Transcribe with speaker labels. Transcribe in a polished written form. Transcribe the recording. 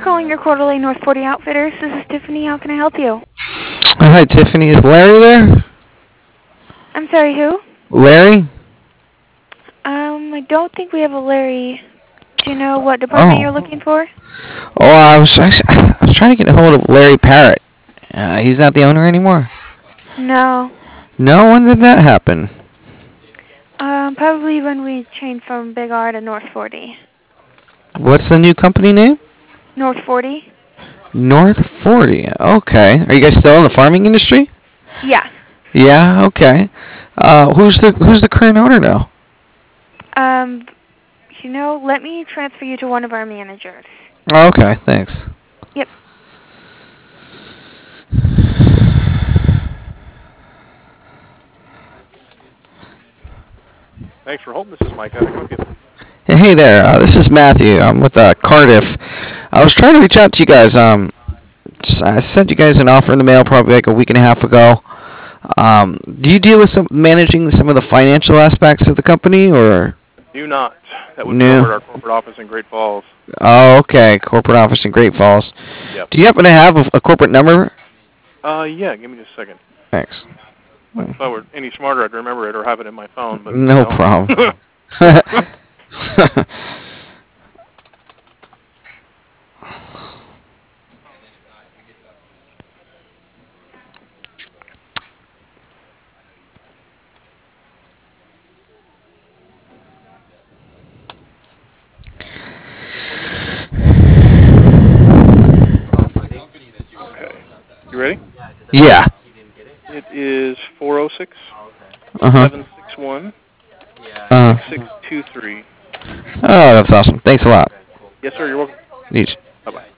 Speaker 1: calling your Coeur d'Alene North 40 Outfitters. This is Tiffany. How can I help you?
Speaker 2: Hi, Tiffany. Is Larry there?
Speaker 1: I'm sorry, who?
Speaker 2: Larry?
Speaker 1: I don't think we have a Larry. Do you know what department you're
Speaker 2: Oh.
Speaker 1: looking for?
Speaker 2: Oh, I was trying to get a hold of Larry Parrott. He's not the owner anymore.
Speaker 1: No.
Speaker 2: No, when did that happen?
Speaker 1: Probably when we changed from Big R to North 40.
Speaker 2: What's the new company name?
Speaker 1: North 40?
Speaker 2: North 40. Okay. Are you guys still in the farming industry?
Speaker 1: Yeah.
Speaker 2: Yeah. Okay. Who's the current owner now?
Speaker 1: Um, let me transfer you to one of our managers.
Speaker 2: Okay. Thanks.
Speaker 1: Yep.
Speaker 3: Thanks for holding. This is Mike. How can I help you?
Speaker 2: Hey there. This is Matthew. I'm with Cardiff. I was trying to reach out to you guys. I sent you guys an offer in the mail probably like a week and a half ago. Do you deal with managing some of the financial aspects of the company, or
Speaker 3: Do not. That would be
Speaker 2: no?
Speaker 3: over at our corporate office in Great Falls.
Speaker 2: Oh, okay. Corporate office in Great Falls.
Speaker 3: Yep.
Speaker 2: Do you happen to have a corporate number?
Speaker 3: Yeah. Give me just a second.
Speaker 2: Thanks.
Speaker 3: If I were any smarter, I'd remember it or have it in my phone, but
Speaker 2: No
Speaker 3: I
Speaker 2: problem.
Speaker 3: don't. Okay. You ready?
Speaker 2: Yeah.
Speaker 3: It is 406
Speaker 2: Uh-huh.
Speaker 3: 761
Speaker 2: Uh-huh.
Speaker 3: 6623.
Speaker 2: Oh, that's awesome. Thanks a lot.
Speaker 3: Yes, sir. You're welcome.
Speaker 2: Each.
Speaker 3: Bye-bye.